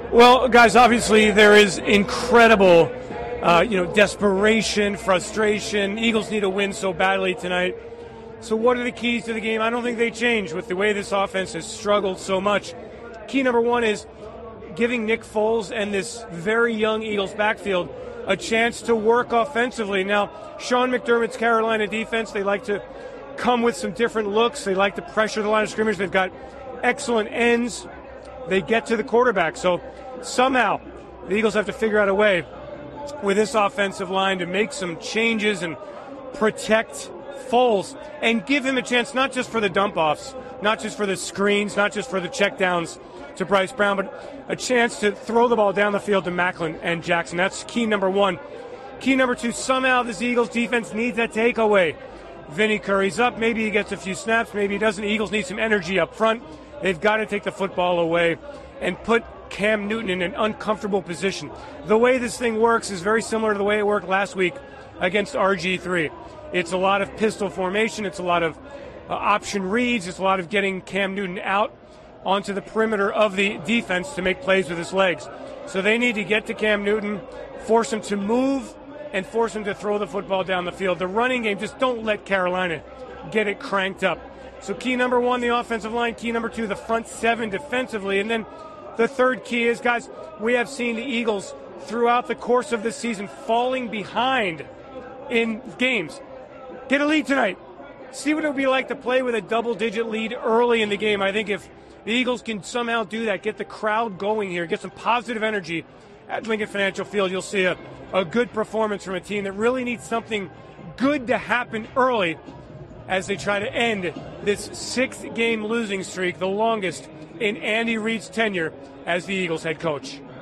Well, guys, obviously there is incredible, desperation, frustration. Eagles need a win so badly tonight. So what are the keys to the game? I don't think they change with the way this offense has struggled so much. Key number one is giving Nick Foles and this very young Eagles backfield a chance to work offensively. Now, Sean McDermott's Carolina defense, they like to come with some different looks. They like to pressure the line of scrimmage. They've got excellent ends. They get to the quarterback. So somehow the Eagles have to figure out a way with this offensive line to make some changes and protect Foles and give him a chance not just for the dump-offs, not just for the screens, not just for the checkdowns to Bryce Brown, but a chance to throw the ball down the field to Maclin and Jackson. That's key number one. Key number two, somehow this Eagles defense needs that takeaway. Vinny Curry's up. Maybe he gets a few snaps. Maybe he doesn't. Eagles need some energy up front. They've got to take the football away and put Cam Newton in an uncomfortable position. The way this thing works is very similar to the way it worked last week against RG3. It's a lot of pistol formation. It's a lot of option reads. It's a lot of getting Cam Newton out onto the perimeter of the defense to make plays with his legs. So they need to get to Cam Newton, force him to move, and force him to throw the football down the field. The running game, just don't let Carolina get it cranked up. So key number one, the offensive line. Key number two, the front seven defensively. And then the third key is, guys, we have seen the Eagles throughout the course of this season falling behind in games. Get a lead tonight. See what it would be like to play with a double-digit lead early in the game. I think if the Eagles can somehow do that, get the crowd going here, get some positive energy at Lincoln Financial Field, you'll see a good performance from a team that really needs something good to happen early as they try to end this 6-game losing streak, the longest in Andy Reid's tenure as the Eagles head coach.